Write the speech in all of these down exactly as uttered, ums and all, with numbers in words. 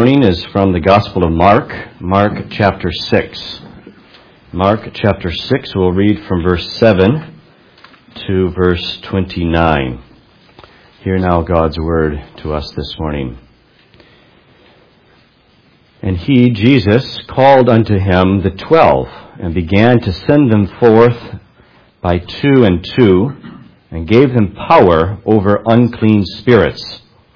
morning is from the Gospel of Mark, Mark chapter six. Mark chapter six, we'll read from verse seven to verse twenty-nine. Hear now God's word to us this morning. And he, Jesus, called unto him the twelve, and began to send them forth by two and two, and gave them power over unclean spirits,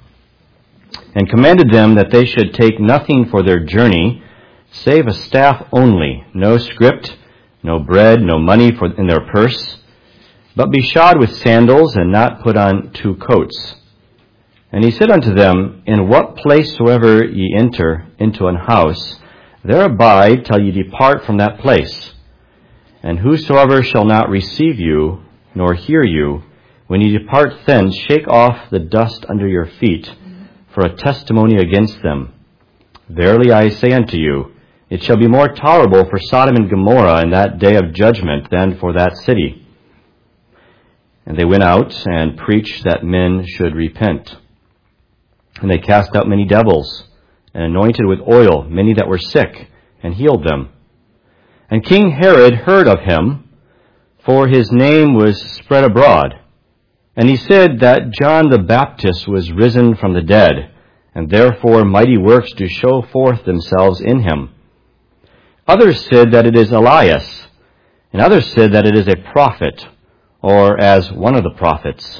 and commanded them that they should take nothing for their journey, save a staff only, no script, no bread, no money for in their purse, but be shod with sandals, and not put on two coats. And he said unto them, In what place soever ye enter into an house, there abide till ye depart from that place. And whosoever shall not receive you, nor hear you, when ye depart thence, shake off the dust under your feet, for a testimony against them. Verily I say unto you, it shall be more tolerable for Sodom and Gomorrah in that day of judgment than for that city. And they went out and preached that men should repent. And they cast out many devils, and anointed with oil many that were sick, and healed them. And King Herod heard of him, for his name was spread abroad. And he said that John the Baptist was risen from the dead, and therefore mighty works do show forth themselves in him. Others said that it is Elias, and others said that it is a prophet, or as one of the prophets.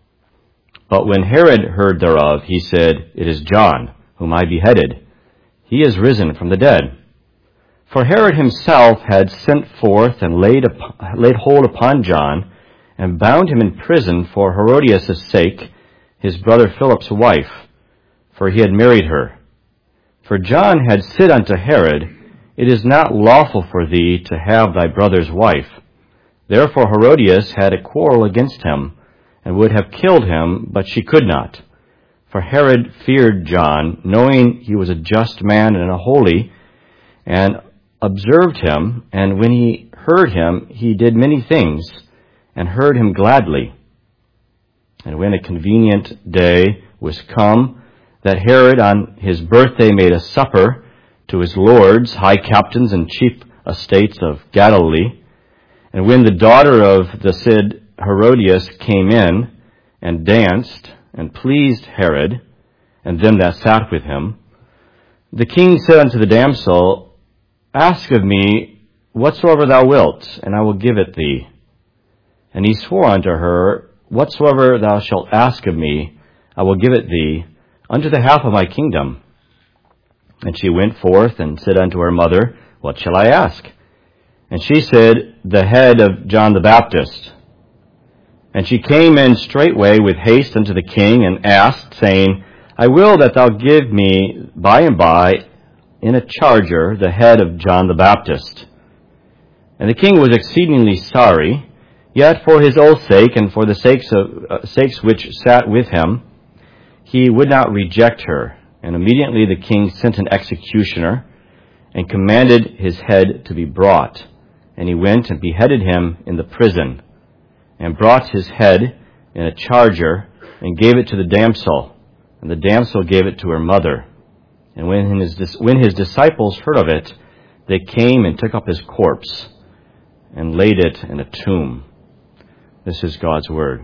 But when Herod heard thereof, he said, It is John, whom I beheaded. He is risen from the dead. For Herod himself had sent forth and laid, up, laid hold upon John, and bound him in prison for Herodias' sake, his brother Philip's wife, for he had married her. For John had said unto Herod, It is not lawful for thee to have thy brother's wife. Therefore Herodias had a quarrel against him, and would have killed him, but she could not. For Herod feared John, knowing he was a just man and a holy, and observed him, and when he heard him, he did many things, and heard him gladly. And when a convenient day was come, that Herod on his birthday made a supper to his lords, high captains, and chief estates of Galilee, and when the daughter of the said Herodias came in, and danced, and pleased Herod, and them that sat with him, the king said unto the damsel, Ask of me whatsoever thou wilt, and I will give it thee. And he swore unto her, Whatsoever thou shalt ask of me, I will give it thee, unto the half of my kingdom. And she went forth, and said unto her mother, What shall I ask? And she said, The head of John the Baptist. And she came in straightway with haste unto the king, and asked, saying, I will that thou give me by and by in a charger the head of John the Baptist. And the king was exceedingly sorry, yet for his oath's sake, and for the sakes of uh, sakes which sat with him, he would not reject her. And immediately the king sent an executioner, and commanded his head to be brought. And he went and beheaded him in the prison, and brought his head in a charger, and gave it to the damsel. And the damsel gave it to her mother. And when his, when his disciples heard of it, they came and took up his corpse, and laid it in a tomb. This is God's word.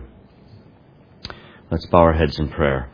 Let's bow our heads in prayer.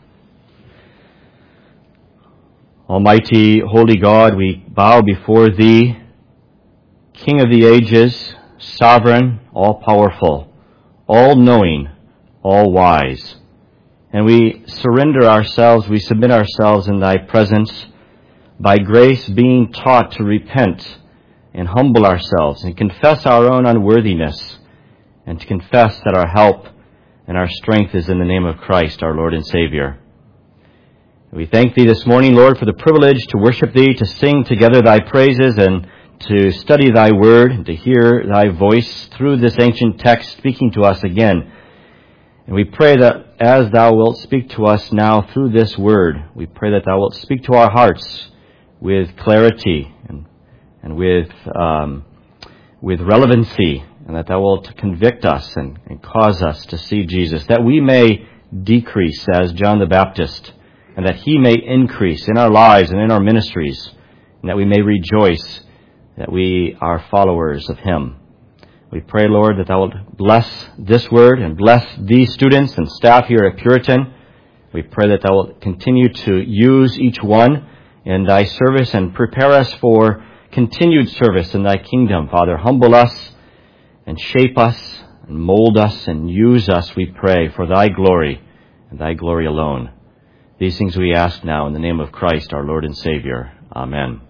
Almighty, holy God, we bow before Thee, King of the ages, sovereign, all-powerful, all-knowing, all-wise. And we surrender ourselves, we submit ourselves in Thy presence, by grace being taught to repent and humble ourselves and confess our own unworthiness, and to confess that our help and our strength is in the name of Christ, our Lord and Savior. We thank Thee this morning, Lord, for the privilege to worship Thee, to sing together Thy praises, and to study Thy word, and to hear Thy voice through this ancient text speaking to us again. And we pray that as Thou wilt speak to us now through this word, we pray that Thou wilt speak to our hearts with clarity and, and with, um, with relevancy, and that Thou wilt convict us and, and cause us to see Jesus, that we may decrease as John the Baptist, and that He may increase in our lives and in our ministries, and that we may rejoice that we are followers of Him. We pray, Lord, that Thou wilt bless this word and bless these students and staff here at Puritan. We pray that Thou wilt continue to use each one in Thy service and prepare us for continued service in Thy kingdom. Father, humble us and shape us and mold us and use us, we pray, for Thy glory and Thy glory alone. These things we ask now in the name of Christ, our Lord and Savior. Amen.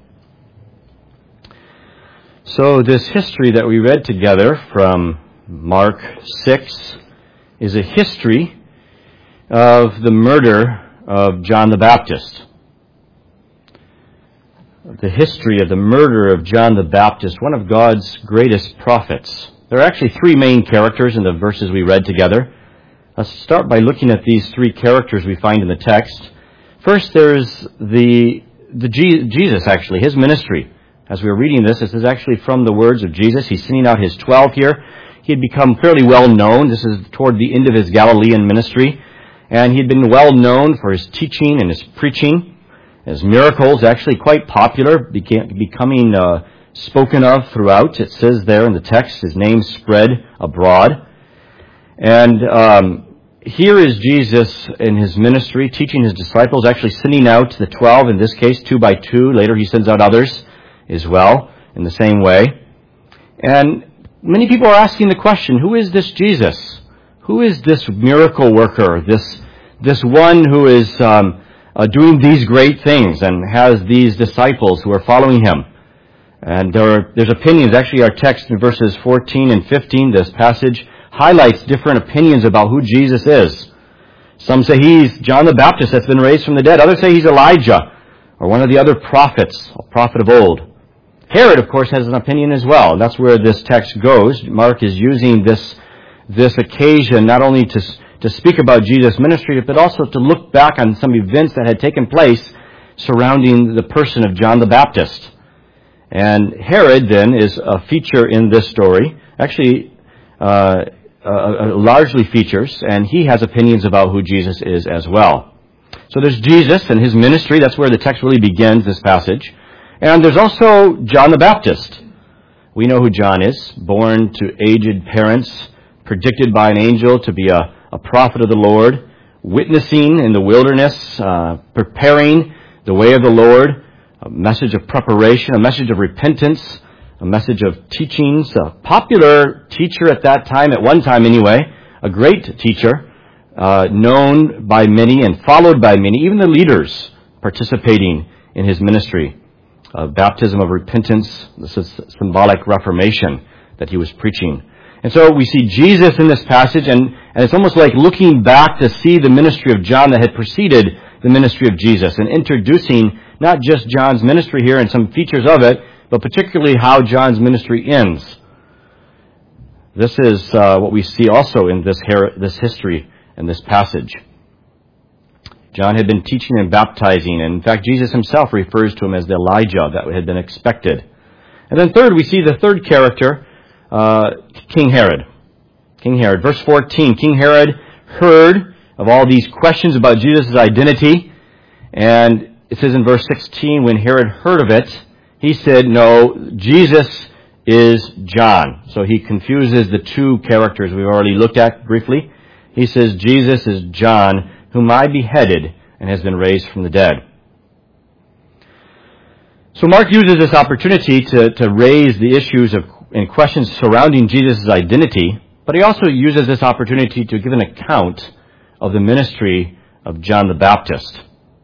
So this history that we read together from Mark six is a history of the murder of John the Baptist. The history of the murder of John the Baptist, one of God's greatest prophets. There are actually three main characters in the verses we read together. Let's start by looking at these three characters we find in the text. First, there's the, the G, Jesus, actually, His ministry. As we were reading this, this is actually from the words of Jesus. He's sending out His twelve here. He had become fairly well known. This is toward the end of His Galilean ministry. And he had been well known for His teaching and His preaching. His miracles, actually quite popular, began, becoming uh, spoken of throughout. It says there in the text, His name spread abroad. And um, here is Jesus in His ministry, teaching His disciples, actually sending out the twelve, in this case, two by two. Later He sends out others as well, in the same way. And many people are asking the question, who is this Jesus? Who is this miracle worker, this this one who is um, uh, doing these great things and has these disciples who are following Him? And there are, there's opinions. Actually, our text in verses fourteen and fifteen, this passage, highlights different opinions about who Jesus is. Some say He's John the Baptist that's been raised from the dead. Others say He's Elijah, or one of the other prophets, a prophet of old. Herod, of course, has an opinion as well. That's where this text goes. Mark is using this this occasion not only to to speak about Jesus' ministry, but also to look back on some events that had taken place surrounding the person of John the Baptist. And Herod, then, is a feature in this story. Actually, uh, uh, uh, largely features, and he has opinions about who Jesus is as well. So there's Jesus and His ministry. That's where the text really begins, this passage. And there's also John the Baptist. We know who John is, born to aged parents, predicted by an angel to be a, a prophet of the Lord, witnessing in the wilderness, uh, preparing the way of the Lord, a message of preparation, a message of repentance, a message of teachings, a popular teacher at that time, at one time anyway, a great teacher, uh, known by many and followed by many, even the leaders participating in his ministry. A baptism of repentance, this is symbolic reformation that he was preaching. And so we see Jesus in this passage, and, and it's almost like looking back to see the ministry of John that had preceded the ministry of Jesus, and introducing not just John's ministry here and some features of it, but particularly how John's ministry ends. This is uh, what we see also in this her- this history and this passage. John had been teaching and baptizing, and in fact, Jesus Himself refers to him as the Elijah that had been expected. And then third, we see the third character, uh, King Herod. King Herod. Verse fourteen, King Herod heard of all these questions about Jesus' identity, and it says in verse sixteen, when Herod heard of it, he said, no, Jesus is John. So he confuses the two characters we've already looked at briefly. He says, Jesus is John, whom I beheaded and has been raised from the dead. So Mark uses this opportunity to, to raise the issues of and questions surrounding Jesus' identity, but he also uses this opportunity to give an account of the ministry of John the Baptist.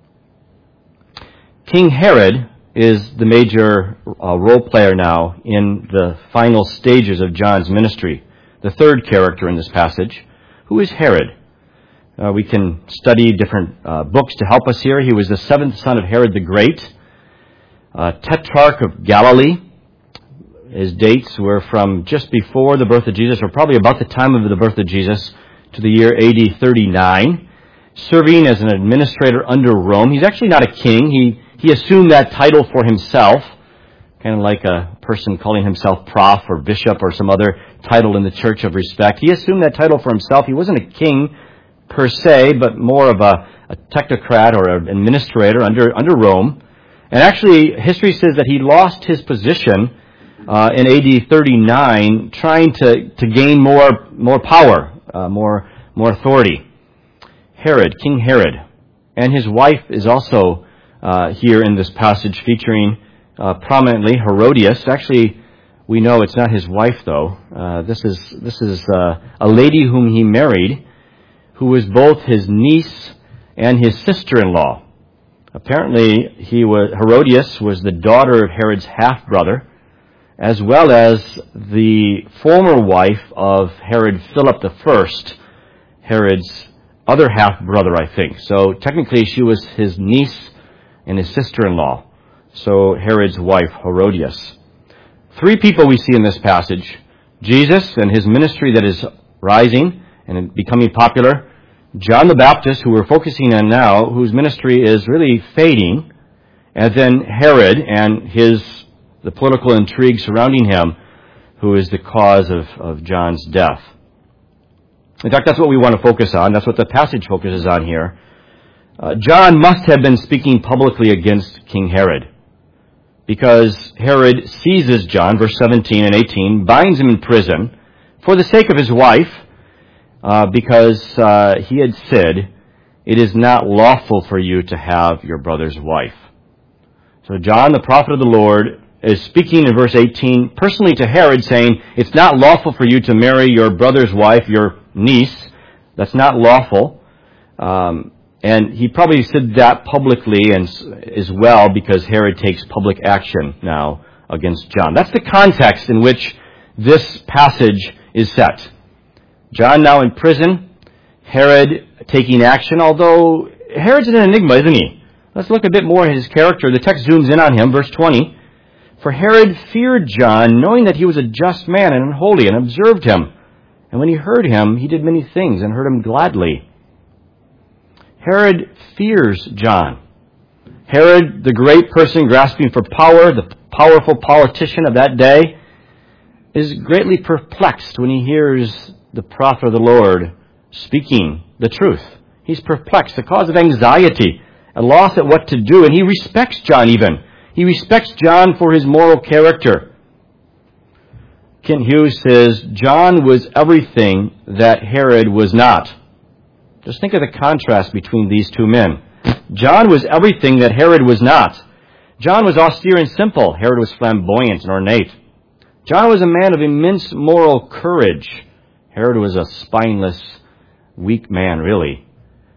King Herod is the major uh, role player now in the final stages of John's ministry, the third character in this passage. Who is Herod? Uh, we can study different uh, books to help us here. He was the seventh son of Herod the Great, uh, Tetrarch of Galilee. His dates were from just before the birth of Jesus, or probably about the time of the birth of Jesus, to the year A D thirty-nine, serving as an administrator under Rome. He's actually not a king. He he assumed that title for himself, kind of like a person calling himself prof or bishop or some other title in the church of respect. He assumed that title for himself. He wasn't a king per se, but more of a, a technocrat or an administrator under, under Rome. And actually, history says that he lost his position uh, in A D thirty-nine trying to, to gain more, more power, uh, more, more authority. Herod, King Herod. And his wife is also uh, here in this passage featuring uh, prominently Herodias. Actually, we know it's not his wife, though. Uh, this is this is uh, a lady whom he married, who was both his niece and his sister-in-law. Apparently, he was Herodias was the daughter of Herod's half-brother, as well as the former wife of Herod Philip the First, Herod's other half-brother, I think. So technically, she was his niece and his sister-in-law. So Herod's wife, Herodias. Three people we see in this passage. Jesus and his ministry that is rising and becoming popular. John the Baptist, who we're focusing on now, whose ministry is really fading. And then Herod and his the political intrigue surrounding him, who is the cause of, of John's death. In fact, that's what we want to focus on. That's what the passage focuses on here. Uh, John must have been speaking publicly against King Herod, because Herod seizes John, verse seventeen and eighteen, binds him in prison for the sake of his wife, uh, because uh, he had said, "It is not lawful for you to have your brother's wife." So John, the prophet of the Lord, is speaking in verse eighteen personally to Herod, saying, "It's not lawful for you to marry your brother's wife, your niece. That's not lawful." Um, And he probably said that publicly and as well because Herod takes public action now against John. That's the context in which this passage is set. John now in prison, Herod taking action, although Herod's an enigma, isn't he? Let's look a bit more at his character. The text zooms in on him, verse twenty. For Herod feared John, knowing that he was a just man and holy, and observed him. And when he heard him, he did many things and heard him gladly. Herod fears John. Herod, the great person grasping for power, the powerful politician of that day, is greatly perplexed when he hears the prophet of the Lord speaking the truth. He's perplexed, a cause of anxiety, a loss at what to do, and he respects John even. He respects John for his moral character. Kent Hughes says, John was everything that Herod was not. Just think of the contrast between these two men. John was everything that Herod was not. John was austere and simple. Herod was flamboyant and ornate. John was a man of immense moral courage. Herod was a spineless, weak man, really.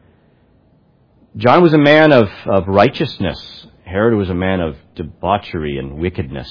John was a man of, of righteousness. Herod was a man of debauchery and wickedness.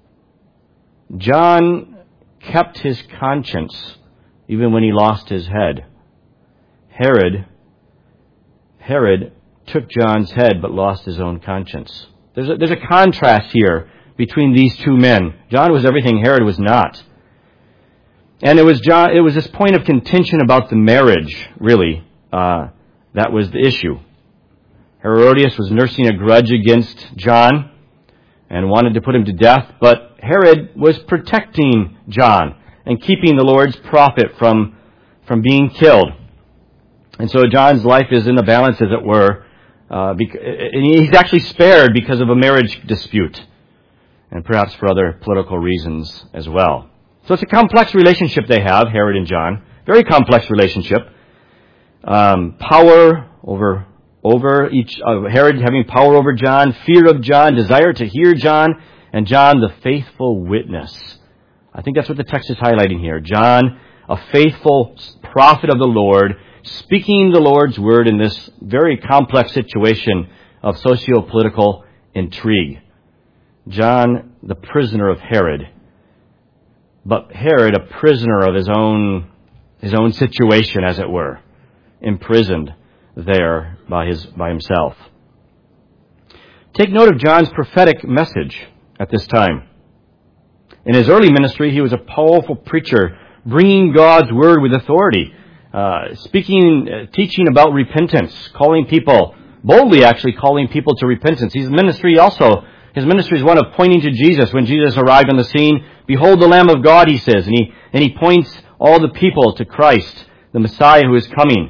John kept his conscience even when he lost his head. Herod, Herod took John's head but lost his own conscience. There's a, there's a contrast here between these two men. John was everything Herod was not. And it was John. It was this point of contention about the marriage, really, uh, that was the issue. Herodias was nursing a grudge against John and wanted to put him to death, but Herod was protecting John and keeping the Lord's prophet from, from being killed. And so John's life is in the balance, as it were, uh, bec- and he's actually spared because of a marriage dispute, and perhaps for other political reasons as well. So it's a complex relationship they have, Herod and John. Very complex relationship. Um, power over over each uh, Herod having power over John, fear of John, desire to hear John, and John the faithful witness. I think that's what the text is highlighting here. John, a faithful prophet of the Lord, speaking the Lord's word in this very complex situation of socio-political intrigue. John, the prisoner of Herod, but Herod, a prisoner of his own his own situation, as it were, imprisoned there by his by himself. Take note of John's prophetic message at this time. In his early ministry, he was a powerful preacher, bringing God's word with authority. Uh, speaking, uh, teaching about repentance, calling people, boldly actually calling people to repentance. His ministry also, his ministry is one of pointing to Jesus. When Jesus arrived on the scene, behold the Lamb of God, he says, and he, and he points all the people to Christ, the Messiah who is coming.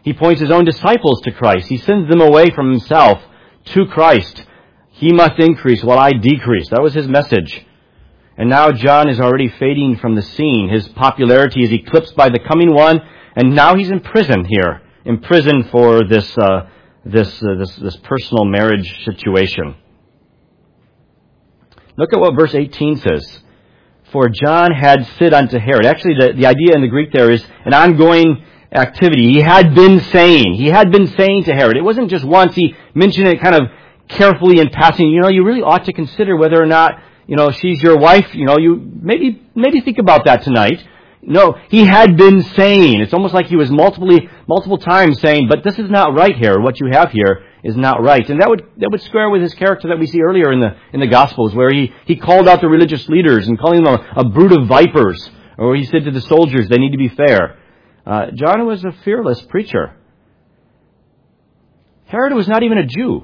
He points his own disciples to Christ. He sends them away from himself to Christ. He must increase while I decrease. That was his message. And now John is already fading from the scene. His popularity is eclipsed by the coming one, and now he's in prison here, in prison for this uh, this, uh, this this personal marriage situation. Look at what verse eighteen says. For John had said unto Herod. Actually, the, the idea in the Greek there is an ongoing activity. He had been saying. He had been saying to Herod. It wasn't just once. He mentioned it kind of carefully in passing. You know, you really ought to consider whether or not, you know, she's your wife. You know, you maybe maybe think about that tonight. No, he had been saying. It's almost like he was multiple multiple times saying, but this is not right here. What you have here is not right. And that would that would square with his character that we see earlier in the in the Gospels, where he, he called out the religious leaders and calling them a, a brood of vipers, or he said to the soldiers, they need to be fair. Uh, John was a fearless preacher. Herod was not even a Jew.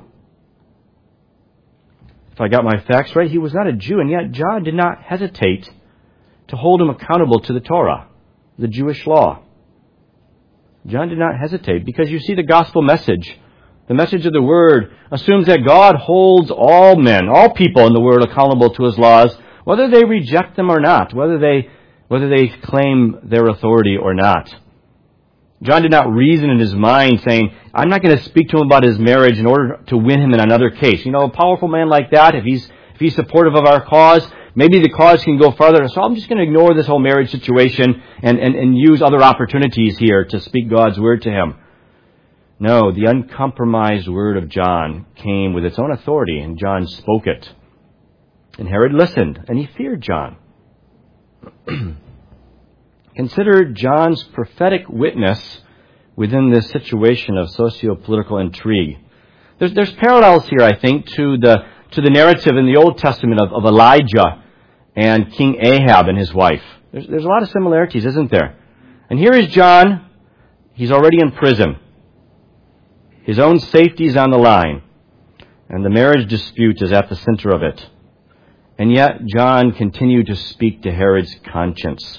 If I got my facts right, he was not a Jew, and yet John did not hesitate to hold him accountable to the Torah, the Jewish law. John did not hesitate, because you see the gospel message, the message of the Word, assumes that God holds all men, all people in the world accountable to His laws, whether they reject them or not, whether they whether they claim their authority or not. John did not reason in his mind saying, I'm not going to speak to him about his marriage in order to win him in another case. You know, a powerful man like that, if he's if he's supportive of our cause, maybe the cause can go farther. So I'm just going to ignore this whole marriage situation and, and, and use other opportunities here to speak God's word to him. No, the uncompromised word of John came with its own authority, and John spoke it. And Herod listened, and he feared John. Consider John's prophetic witness within this situation of socio-political intrigue. There's, there's parallels here, I think, to the to the narrative in the Old Testament of, of Elijah and King Ahab and his wife. There's, there's a lot of similarities, isn't there? And here is John. He's already in prison. His own safety is on the line, and the marriage dispute is at the center of it. And yet, John continued to speak to Herod's conscience.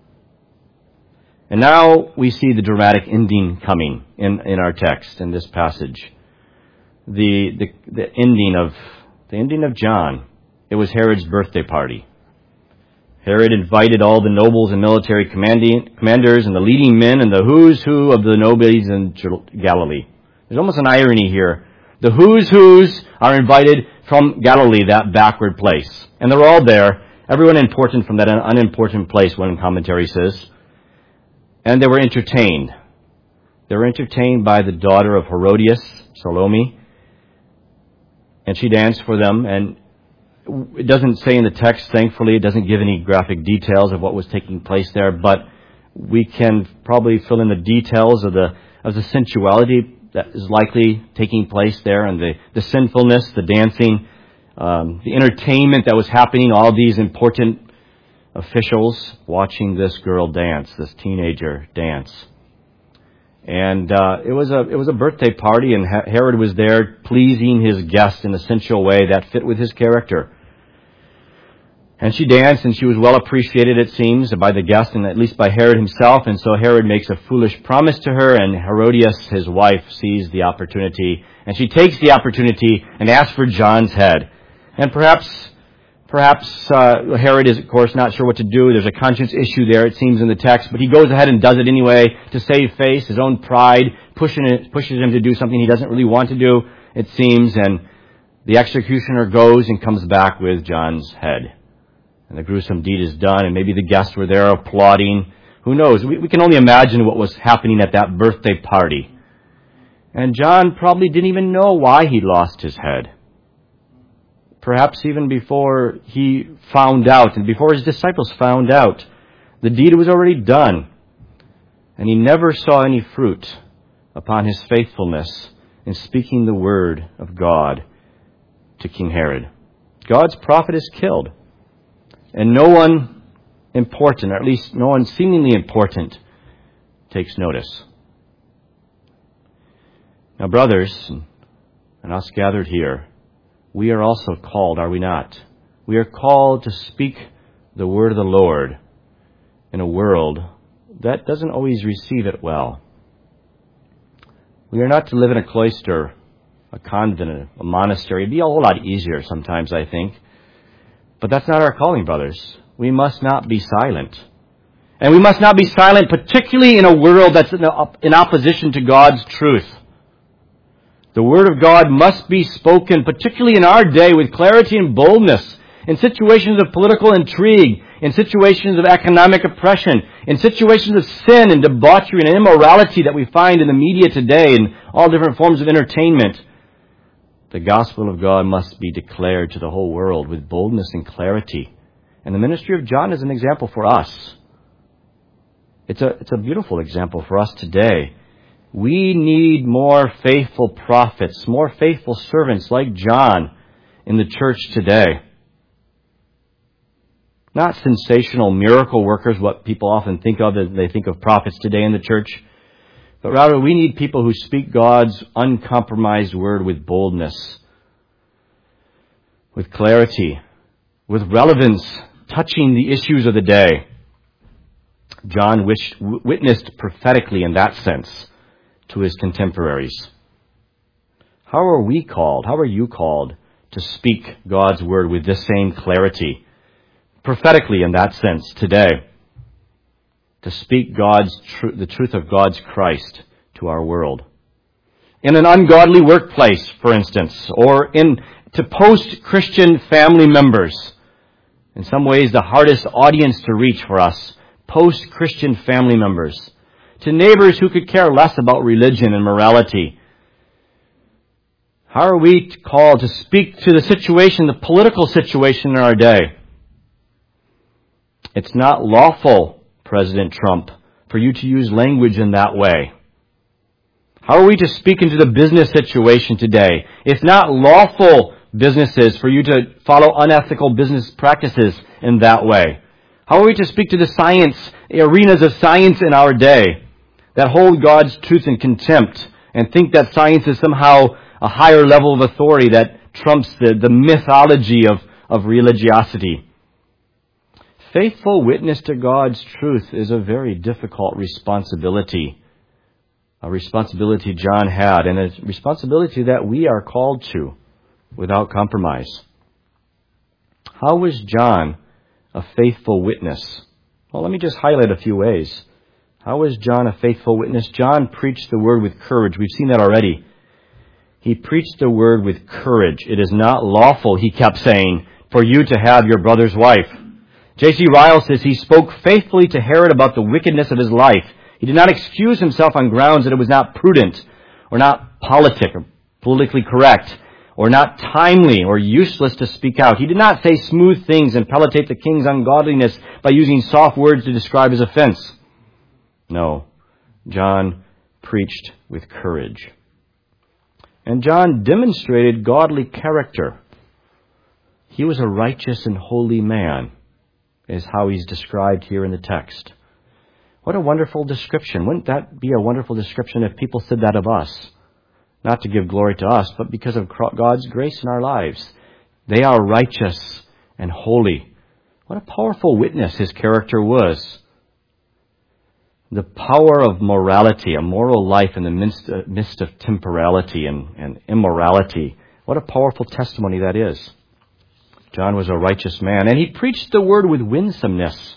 And now we see the dramatic ending coming in, in our text, in this passage. The, the, the ending of, the ending of John. It was Herod's birthday party. Herod invited all the nobles and military commanding, commanders and the leading men and the who's who of the nobles in Galilee. There's almost an irony here. The who's who's are invited from Galilee, that backward place. And they're all there. Everyone important from that unimportant place, one commentary says. And they were entertained. They were entertained by the daughter of Herodias, Salome. And she danced for them. And it doesn't say in the text, thankfully, it doesn't give any graphic details of what was taking place there. But we can probably fill in the details of the of the sensuality that is likely taking place there, and the, the sinfulness, the dancing, um, the entertainment that was happening, all these important officials watching this girl dance, this teenager dance. And uh, it was a it was a birthday party, and Herod was there pleasing his guests in a sensual way that fit with his character. And she danced, and she was well appreciated, it seems, by the guests, and at least by Herod himself. And so Herod makes a foolish promise to her, and Herodias, his wife, sees the opportunity, and she takes the opportunity and asks for John's head. And perhaps, perhaps uh, Herod is, of course, not sure what to do. There's a conscience issue there, it seems, in the text, but he goes ahead and does it anyway to save face. His own pride pushing it, pushes him to do something he doesn't really want to do, it seems, and the executioner goes and comes back with John's head. And the gruesome deed is done, and maybe the guests were there applauding. Who knows? We, we can only imagine what was happening at that birthday party. And John probably didn't even know why he lost his head. Perhaps even before he found out, and before his disciples found out, the deed was already done. And he never saw any fruit upon his faithfulness in speaking the word of God to King Herod. God's prophet is killed. And no one important, or at least no one seemingly important, takes notice. Now, brothers, and us gathered here, we are also called, are we not? We are called to speak the word of the Lord in a world that doesn't always receive it well. We are not to live in a cloister, a convent, a monastery. It'd be a whole lot easier sometimes, I think. But that's not our calling, brothers. We must not be silent. And we must not be silent, particularly in a world that's in opposition to God's truth. The Word of God must be spoken, particularly in our day, with clarity and boldness, in situations of political intrigue, in situations of economic oppression, in situations of sin and debauchery and immorality that we find in the media today and all different forms of entertainment. The gospel of God must be declared to the whole world with boldness and clarity. And the ministry of John is an example for us. It's a, it's a beautiful example for us today. We need more faithful prophets, more faithful servants like John in the church today. Not sensational miracle workers, what people often think of as they think of prophets today in the church. But rather, we need people who speak God's uncompromised word with boldness, with clarity, with relevance, touching the issues of the day. John wished, witnessed prophetically in that sense to his contemporaries. How are we called? How are you called to speak God's word with this same clarity? Prophetically in that sense today. To speak God's tr- the truth of God's Christ to our world. In an ungodly workplace, for instance, or in to post-Christian family members. In some ways, the hardest audience to reach for us, post-Christian family members. To neighbors who could care less about religion and morality. How are we called to speak to the situation, the political situation in our day? It's not lawful, President Trump, for you to use language in that way. How are we to speak into the business situation today? It's not lawful, businesses, for you to follow unethical business practices in that way. How are we to speak to the science, arenas of science in our day that hold God's truth in contempt and think that science is somehow a higher level of authority that trumps the, the mythology of, of religiosity? Faithful witness to God's truth is a very difficult responsibility. A responsibility John had, and a responsibility that we are called to without compromise. How was John a faithful witness? Well, let me just highlight a few ways. How was John a faithful witness? John preached the word with courage. We've seen that already. He preached the word with courage. It is not lawful, he kept saying, for you to have your brother's wife. J C Ryle says he spoke faithfully to Herod about the wickedness of his life. He did not excuse himself on grounds that it was not prudent or not politic or politically correct or not timely or useless to speak out. He did not say smooth things and palliate the king's ungodliness by using soft words to describe his offense. No, John preached with courage. And John demonstrated godly character. He was a righteous and holy man, is how he's described here in the text. What a wonderful description. Wouldn't that be a wonderful description if people said that of us? Not to give glory to us, but because of God's grace in our lives. They are righteous and holy. What a powerful witness his character was. The power of morality, a moral life in the midst, uh, midst of temporality and, and immorality. What a powerful testimony that is. John was a righteous man, and he preached the word with winsomeness.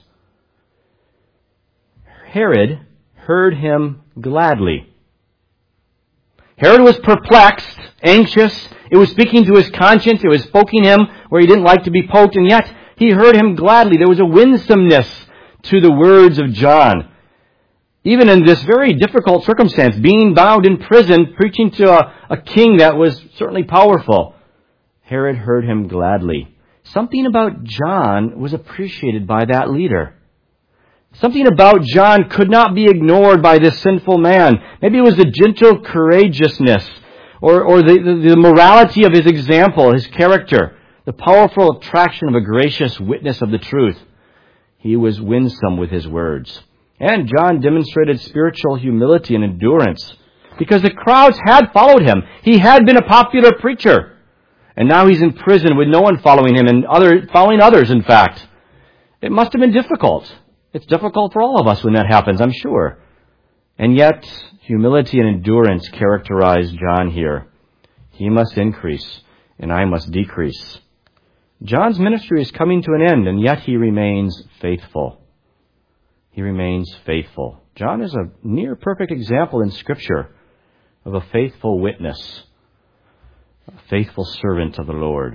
Herod heard him gladly. Herod was perplexed, anxious. It was speaking to his conscience. It was poking him where he didn't like to be poked, and yet he heard him gladly. There was a winsomeness to the words of John. Even in this very difficult circumstance, being bound in prison, preaching to a, a king that was certainly powerful, Herod heard him gladly. Something about John was appreciated by that leader. Something about John could not be ignored by this sinful man. Maybe it was the gentle courageousness or, or the, the, the morality of his example, his character, the powerful attraction of a gracious witness of the truth. He was winsome with his words. And John demonstrated spiritual humility and endurance because the crowds had followed him. He had been a popular preacher. And now he's in prison with no one following him and other, following others, in fact. It must have been difficult. It's difficult for all of us when that happens, I'm sure. And yet, humility and endurance characterize John here. He must increase, and I must decrease. John's ministry is coming to an end, and yet he remains faithful. He remains faithful. John is a near perfect example in Scripture of a faithful witness, a faithful servant of the Lord.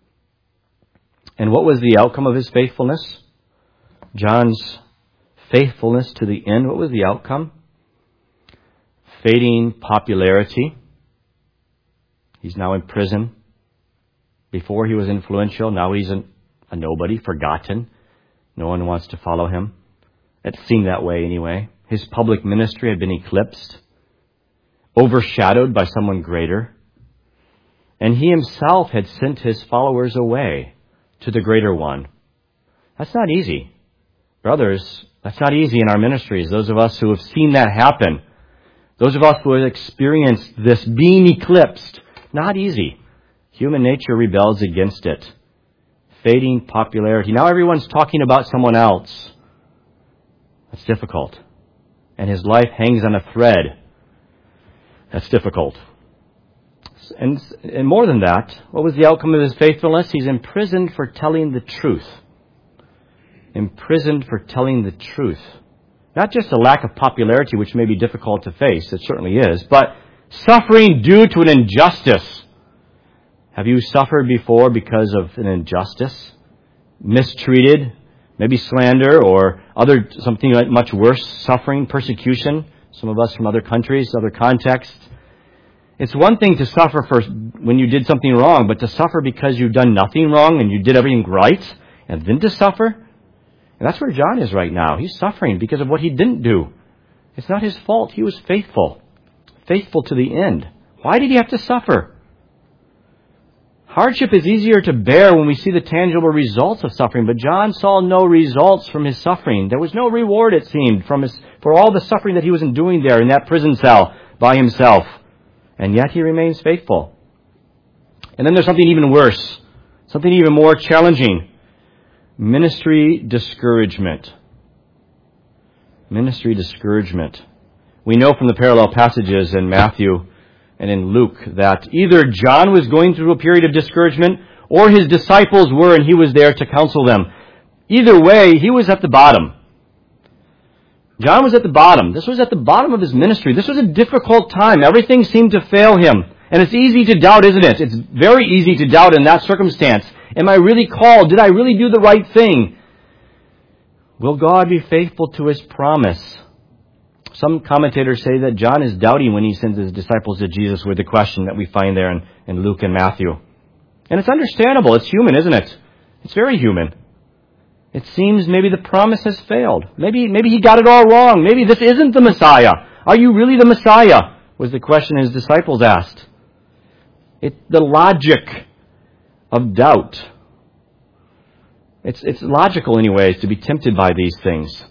And what was the outcome of his faithfulness? John's faithfulness to the end, what was the outcome? Fading popularity. He's now in prison. Before he was influential, now he's a, a nobody, forgotten. No one wants to follow him. It seemed that way anyway. His public ministry had been eclipsed, overshadowed by someone greater. And he himself had sent his followers away to the greater one. That's not easy. Brothers, that's not easy in our ministries. Those of us who have seen that happen, those of us who have experienced this being eclipsed, not easy. Human nature rebels against it. Fading popularity. Now everyone's talking about someone else. That's difficult. And his life hangs on a thread. That's difficult. And, and more than that, what was the outcome of his faithfulness? He's imprisoned for telling the truth. Imprisoned for telling the truth. Not just a lack of popularity, which may be difficult to face, it certainly is, but suffering due to an injustice. Have you suffered before because of an injustice? Mistreated? Maybe slander or other something much worse, suffering, persecution. Some of us from other countries, other contexts. It's one thing to suffer for when you did something wrong, but to suffer because you've done nothing wrong and you did everything right, and then to suffer? And that's where John is right now. He's suffering because of what he didn't do. It's not his fault. He was faithful. Faithful to the end. Why did he have to suffer? Hardship is easier to bear when we see the tangible results of suffering, but John saw no results from his suffering. There was no reward, it seemed, from his, for all the suffering that he was enduring there in that prison cell by himself. And yet he remains faithful. And then there's something even worse, something even more challenging. Ministry discouragement. Ministry discouragement. We know from the parallel passages in Matthew and in Luke that either John was going through a period of discouragement or his disciples were and he was there to counsel them. Either way, he was at the bottom. John was at the bottom. This was at the bottom of his ministry. This was a difficult time. Everything seemed to fail him. And it's easy to doubt, isn't it? It's very easy to doubt in that circumstance. Am I really called? Did I really do the right thing? Will God be faithful to his promise? Some commentators say that John is doubting when he sends his disciples to Jesus with the question that we find there in, in Luke and Matthew. And it's understandable. It's human, isn't it? It's very human. It seems maybe the promise has failed. Maybe, maybe he got it all wrong. Maybe this isn't the Messiah. Are you really the Messiah? Was the question his disciples asked. It's the logic of doubt. It's, it's logical anyways to be tempted by these things.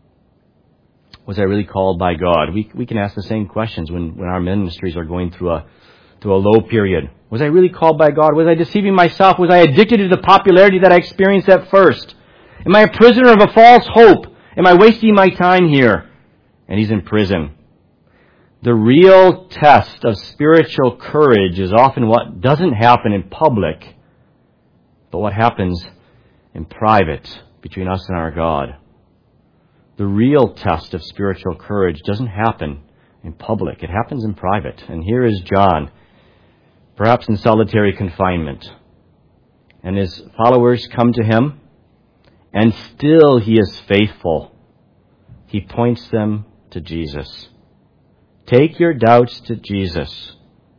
Was I really called by God? We, we can ask the same questions when, when our ministries are going through a, through a low period. Was I really called by God? Was I deceiving myself? Was I addicted to the popularity that I experienced at first? Am I a prisoner of a false hope? Am I wasting my time here? And he's in prison. The real test of spiritual courage is often what doesn't happen in public, but what happens in private between us and our God. The real test of spiritual courage doesn't happen in public. It happens in private. And here is John, perhaps in solitary confinement. And his followers come to him, and still he is faithful. He points them to Jesus. Take your doubts to Jesus.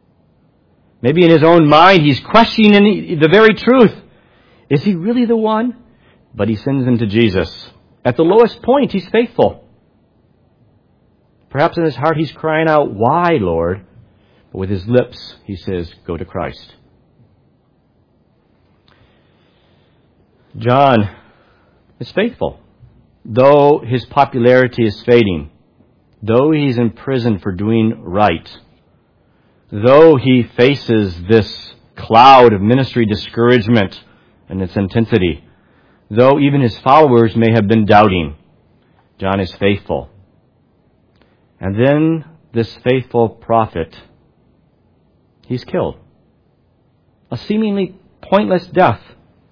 Maybe in his own mind he's questioning the very truth. Is he really the one? But he sends them to Jesus. At the lowest point, he's faithful. Perhaps in his heart he's crying out, "Why, Lord?" But with his lips he says, "Go to Christ." John is faithful. Though his popularity is fading, though he's in prison for doing right, though he faces this cloud of ministry discouragement and its intensity, though even his followers may have been doubting, John is faithful. And then this faithful prophet, he's killed. A seemingly pointless death.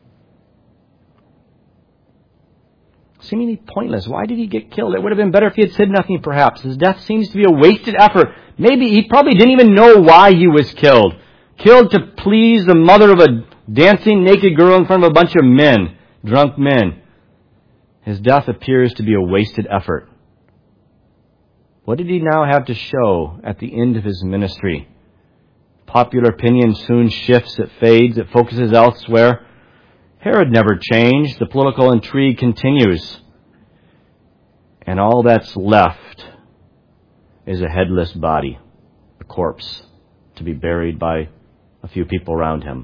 Seemingly pointless. Why did he get killed? It would have been better if he had said nothing, perhaps. His death seems to be a wasted effort. Maybe he probably didn't even know why he was killed. Killed to please the mother of a dancing naked girl in front of a bunch of men, drunk men. His death appears to be a wasted effort. What did he now have to show at the end of his ministry? Popular opinion soon shifts, it fades, it focuses elsewhere. Herod never changed. The political intrigue continues. And all that's left is a headless body, a corpse, to be buried by a few people around him.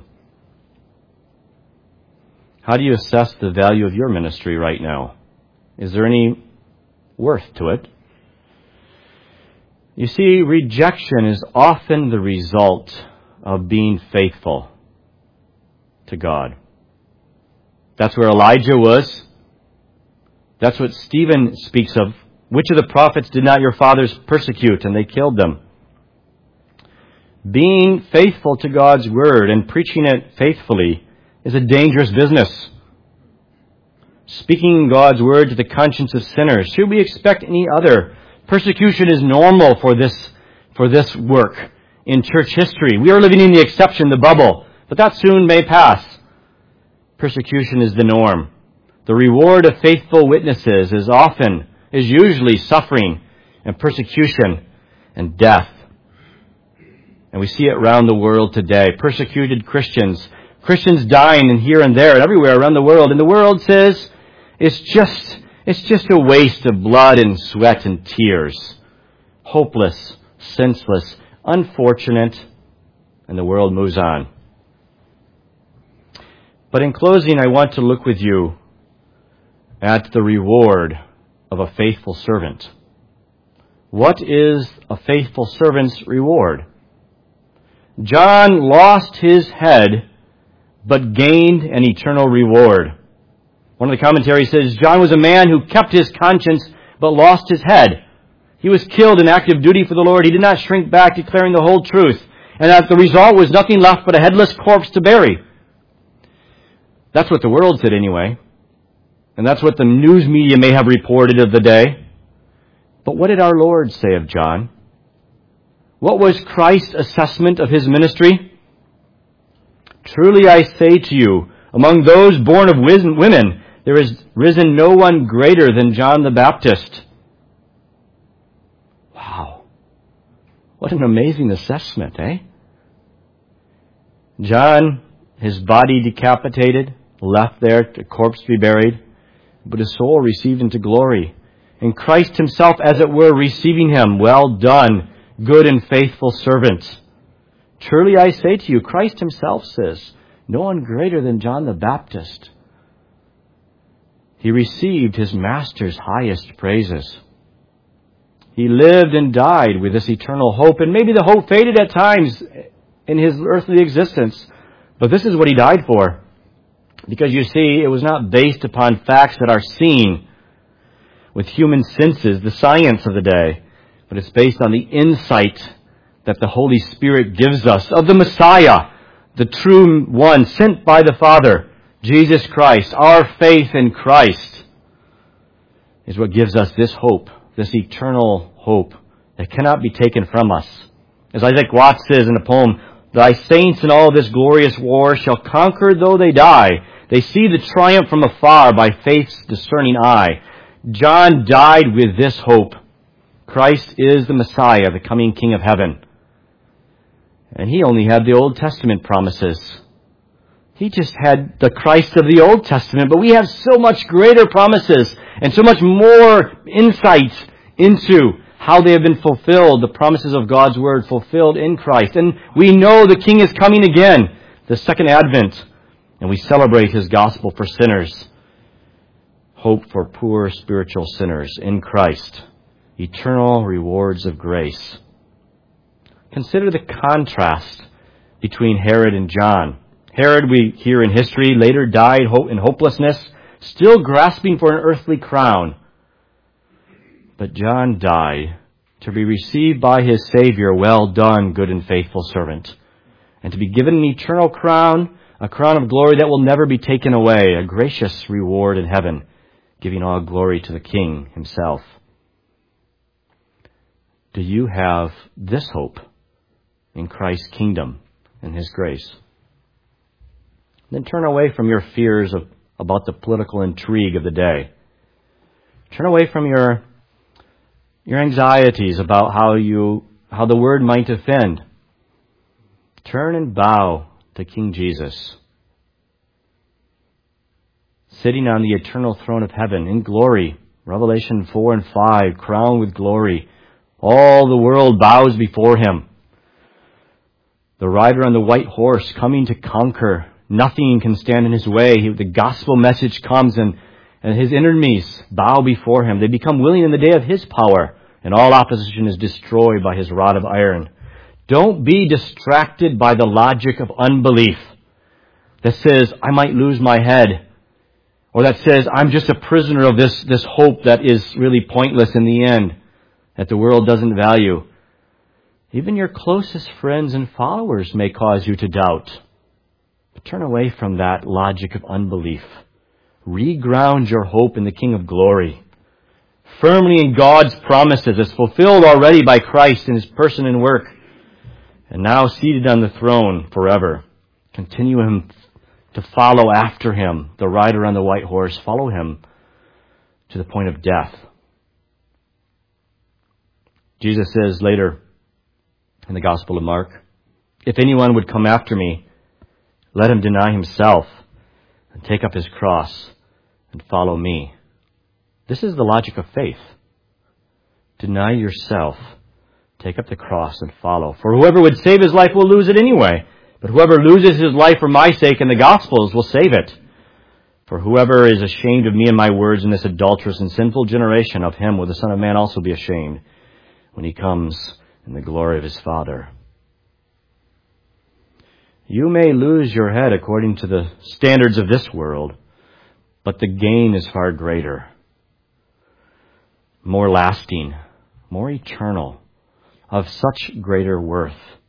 How do you assess the value of your ministry right now? Is there any worth to it? You see, rejection is often the result of being faithful to God. That's where Elijah was. That's what Stephen speaks of. Which of the prophets did not your fathers persecute? And they killed them. Being faithful to God's word and preaching it faithfully is a dangerous business. Speaking God's word to the conscience of sinners. Should we expect any other? Persecution is normal for this, for this work in church history. We are living in the exception, the bubble, but that soon may pass. Persecution is the norm. The reward of faithful witnesses is often, is usually suffering and persecution and death. And we see it around the world today. Persecuted Christians, Christians dying and here and there and everywhere around the world. And the world says it's just, it's just a waste of blood and sweat and tears. Hopeless, senseless, unfortunate, and the world moves on. But in closing, I want to look with you at the reward of a faithful servant. What is a faithful servant's reward? John lost his head, but gained an eternal reward. One of the commentaries says, John was a man who kept his conscience, but lost his head. He was killed in active duty for the Lord. He did not shrink back, declaring the whole truth. And as the result was nothing left but a headless corpse to bury. That's what the world said anyway. And that's what the news media may have reported of the day. But what did our Lord say of John? What was Christ's assessment of his ministry? Truly I say to you, among those born of women, there is risen no one greater than John the Baptist. Wow. What an amazing assessment, eh? John, his body decapitated, left there, a corpse to be buried, but his soul received into glory. And Christ himself, as it were, receiving him. Well done, good and faithful servant. Truly I say to you, Christ himself says, no one greater than John the Baptist. He received his master's highest praises. He lived and died with this eternal hope, and maybe the hope faded at times in his earthly existence. But this is what he died for. Because you see, it was not based upon facts that are seen with human senses, the science of the day, but it's based on the insight that the Holy Spirit gives us of the Messiah, the true one sent by the Father, Jesus Christ. Our faith in Christ is what gives us this hope, this eternal hope that cannot be taken from us. As Isaac Watts says in a poem, Thy saints in all this glorious war shall conquer though they die. They see the triumph from afar by faith's discerning eye. John died with this hope. Christ is the Messiah, the coming King of heaven. And he only had the Old Testament promises. He just had the Christ of the Old Testament, but we have so much greater promises and so much more insight into how they have been fulfilled, the promises of God's Word fulfilled in Christ. And we know the King is coming again, the second advent, and we celebrate his gospel for sinners. Hope for poor spiritual sinners in Christ. Eternal rewards of grace. Consider the contrast between Herod and John. Herod, we hear in history, later died in hopelessness, still grasping for an earthly crown. But John died to be received by his Savior, "Well done, good and faithful servant," and to be given an eternal crown, a crown of glory that will never be taken away, a gracious reward in heaven, giving all glory to the King himself. Do you have this hope in Christ's kingdom and his grace? Then turn away from your fears of, about the political intrigue of the day. Turn away from your your anxieties about how you how the word might offend. Turn and bow to King Jesus, sitting on the eternal throne of heaven in glory. Revelation four and five, crowned with glory. All the world bows before him. The rider on the white horse coming to conquer. Nothing can stand in his way. He, the gospel message comes and, and his enemies bow before him. They become willing in the day of his power, and all opposition is destroyed by his rod of iron. Don't be distracted by the logic of unbelief that says, I might lose my head, or that says, I'm just a prisoner of this, this hope that is really pointless in the end, that the world doesn't value. Even your closest friends and followers may cause you to doubt. But turn away from that logic of unbelief. Reground your hope in the King of Glory, firmly in God's promises as fulfilled already by Christ in his person and work, and now seated on the throne forever. Continue him to follow after him, the rider on the white horse. Follow him to the point of death. Jesus says later in the Gospel of Mark, "If anyone would come after me, let him deny himself and take up his cross and follow me." This is the logic of faith. Deny yourself, take up the cross and follow. For whoever would save his life will lose it anyway. But whoever loses his life for my sake and the gospel's will save it. For whoever is ashamed of me and my words in this adulterous and sinful generation, of him will the Son of Man also be ashamed when he comes in the glory of his Father. You may lose your head according to the standards of this world, but the gain is far greater, more lasting, more eternal, of such greater worth.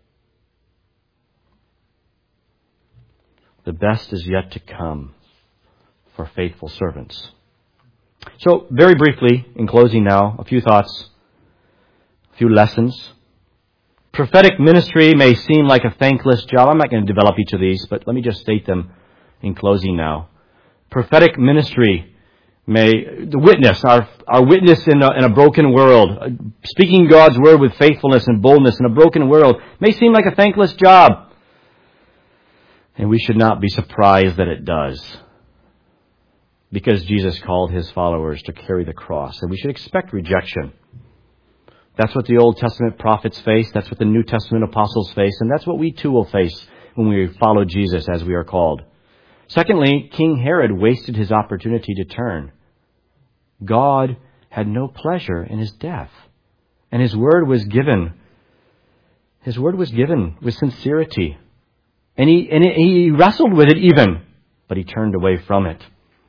The best is yet to come for faithful servants. So, very briefly, in closing now, a few thoughts, a few lessons. Prophetic ministry may seem like a thankless job. I'm not going to develop each of these, but let me just state them in closing now. Prophetic ministry may, the witness, our, our witness in a, in a broken world, speaking God's word with faithfulness and boldness in a broken world, may seem like a thankless job. And we should not be surprised that it does, because Jesus called his followers to carry the cross, and we should expect rejection. That's what the Old Testament prophets face. That's what the New Testament apostles face. And that's what we too will face when we follow Jesus as we are called. Secondly, King Herod wasted his opportunity to turn. God had no pleasure in his death. And his word was given. His word was given with sincerity. And he, and he wrestled with it even, but he turned away from it.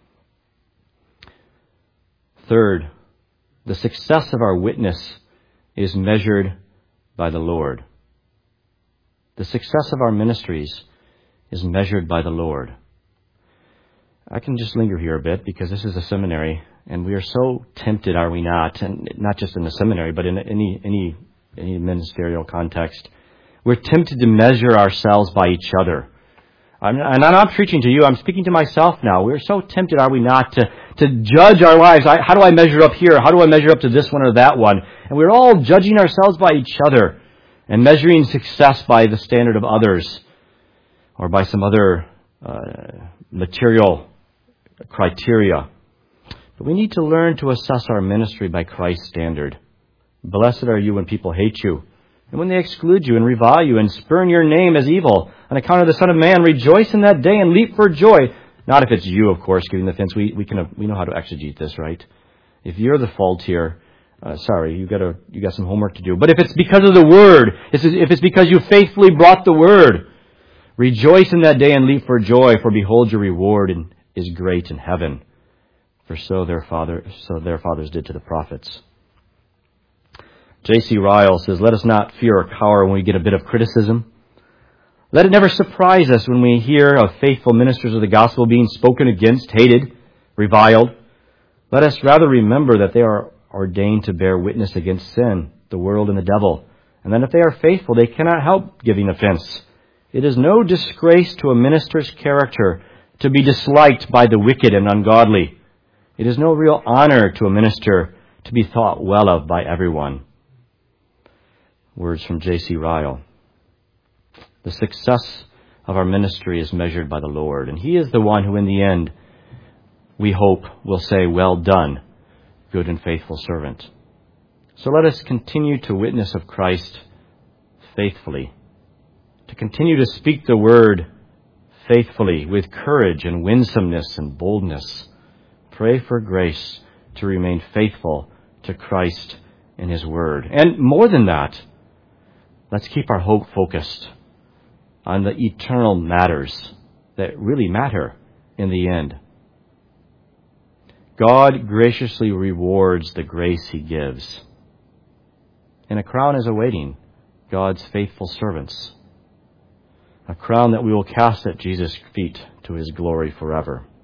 Third, the success of our witness is measured by the Lord. The success of our ministries is measured by the Lord. I can just linger here a bit because this is a seminary, and we are so tempted, are we not? And not just in the seminary, but in any any any ministerial context. We're tempted to measure ourselves by each other. I'm, and I'm not preaching to you. I'm speaking to myself now. We're so tempted, are we not, to, to judge our lives. I, how do I measure up here? How do I measure up to this one or that one? And we're all judging ourselves by each other and measuring success by the standard of others or by some other uh, material criteria. But we need to learn to assess our ministry by Christ's standard. Blessed are you when people hate you, and when they exclude you and revile you and spurn your name as evil on account of the Son of Man. Rejoice in that day and leap for joy. Not if it's you, of course, giving the offense. We we can we know how to exegete this, right? If you're the fault here, uh, sorry, you got to you got some homework to do. But if it's because of the word, if it's because you faithfully brought the word, rejoice in that day and leap for joy. For behold, your reward is great in heaven. For so their father, so their fathers did to the prophets. J C Ryle says, let us not fear or cower when we get a bit of criticism. Let it never surprise us when we hear of faithful ministers of the gospel being spoken against, hated, reviled. Let us rather remember that they are ordained to bear witness against sin, the world, and the devil, and that if they are faithful, they cannot help giving offense. It is no disgrace to a minister's character to be disliked by the wicked and ungodly. It is no real honor to a minister to be thought well of by everyone. Words from J C Ryle. The success of our ministry is measured by the Lord, and He is the one who in the end, we hope, will say, well done, good and faithful servant. So let us continue to witness of Christ faithfully, to continue to speak the word faithfully with courage and winsomeness and boldness. Pray for grace to remain faithful to Christ and His word. And more than that, let's keep our hope focused on the eternal matters that really matter in the end. God graciously rewards the grace He gives, and a crown is awaiting God's faithful servants, a crown that we will cast at Jesus' feet to His glory forever.